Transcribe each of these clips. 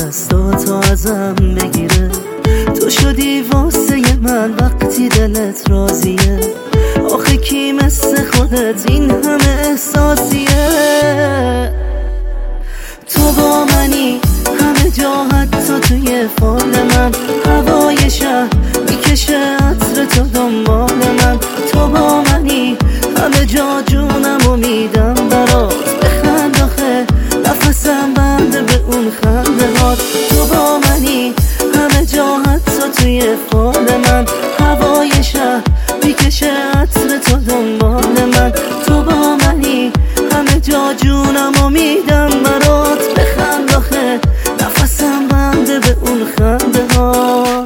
دستاتو ازم بگیره. تو شدی واسه من وقتی دلت راضیه. آخه کی مثل خودت این همه احساسیه؟ تو با منی همه جا، حتی توی فال من. هوای شهر میکشه عطر تو دنبال من. تو با منی همه جا، جونمو میدم برات. بخند آخه نفسم بنده به اون خنده هات. تو با منی همه جا، حتی توی فال من. هوای شهر میکشه عطر تو دنبال من. تو با منی همه جا، جونمو میدم برات. بخند آخه نفسم بنده به اون خنده ها.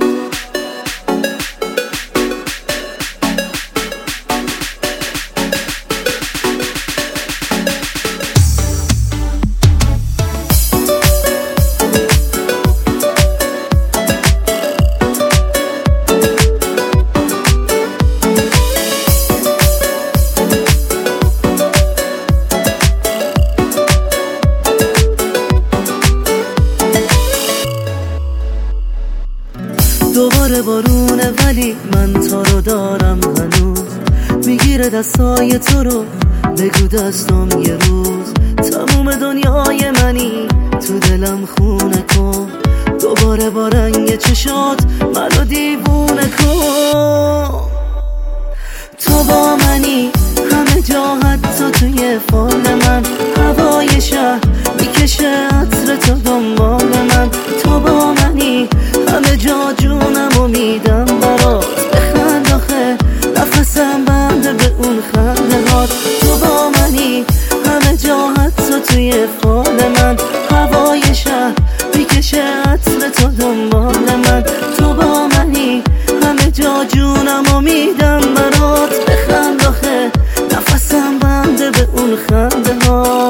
دوباره بارونه ولی من تو رو دارم هنوز. میگیره دستای تو رو، بگو دستم یه روز. تموم دنیای منی، تو دلم خونه کن. دوباره با رنگ چشات منو دیوونه کن. تو با منی همه جا، حتی توی فال من. هوای شهر میکشه عطر تو دنبال من. تو با منی همه جا، جونمو میدم برات. بخند آخه نفسم بنده به اون خنده هات. تو با منی همه جا، حتی توی فال من. هوای شهر میکشه عطر تو دنبال من. تو با منی همه جا، جونمو میدم برات. بخند آخه نفسم بنده به اون خنده هات.